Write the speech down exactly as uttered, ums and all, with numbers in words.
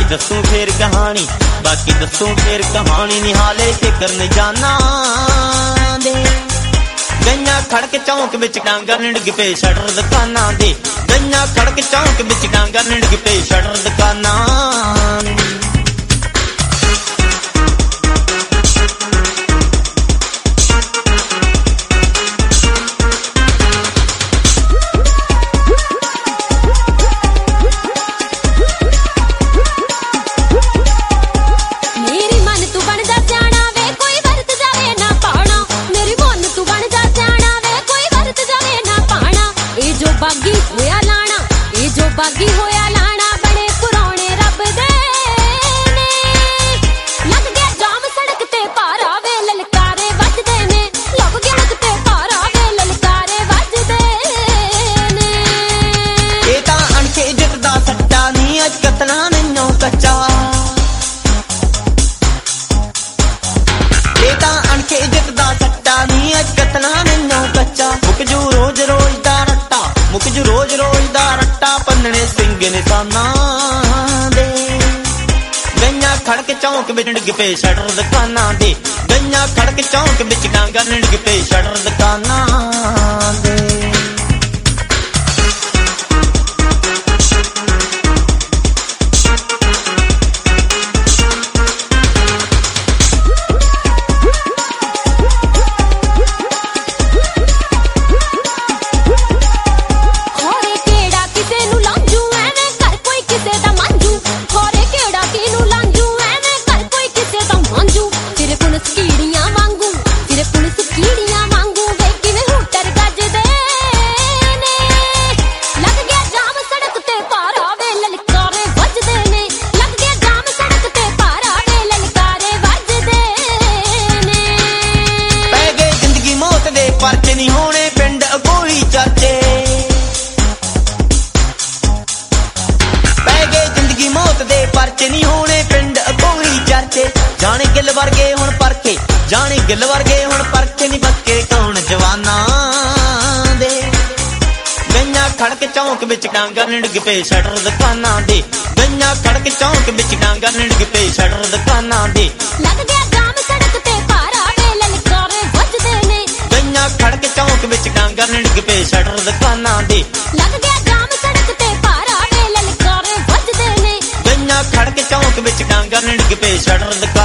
दसूं फिर कहानी, बाकी दसूं फिर कहानी नी हाले फिकर नहीं जाना दे। गईयां खड़क चौंक विच डांगर निड़ग पे शटर दुकानां दे, गईयां खड़क चौंक विच डांगर निड़ग पे शटर दुकानां। बागी होया लाना, ये जो बागी होया लाना बड़े पुराने रब दे ने। लग गया जाम सड़क ते पारा वे ललकारे वजदे ने, लग गया सड़क ते पारा वे ललकारे वजदे ने। ये तां अणके इज्जत दा सट्टा नी अज कतना नैनो कच्चा, ये तां अणके इज्जत दा सट्टा नी अज कतना नैनो कच्चा। मुक जू रोज रोज दा मुक जू रोज रोज दा रट्टा पन्नने सिंग निशाना दे। गईयां खड़क चौंक विच डिग पे शटर दुकानां दे, गईयां खड़क चौंक विच डांगर डिग पे शटर दुकानां दे। परचे नहीं होने पिंड अगोई चर्चे, पै गए जिंदगी मौत दे परचे नहीं होने पिंड अगोई चर्चे। जाने गिल वर्गे हुण परखे, जाने गिल वर्गे हुण परखे नहीं पक्के कौन जवाना दे। गईयां खड़क चौंक विच डांगर निड़ग पे शटर दुकानां दे, गईयां खड़क चौंक विच डांगर निड़ग पे शटर दुकानां दे। लग गया जाम सड़क ते पारा वे ललकारे वजदे ने, गईयां खड़क चौंक विच डांगर निड़ग पे शटर दुकानां दे। लग गया जाम सड़क ते पारा वे ललकारे वजदे ने, गईयां खड़क चौंक विच डांगर निड़ग पे शटर दुकानां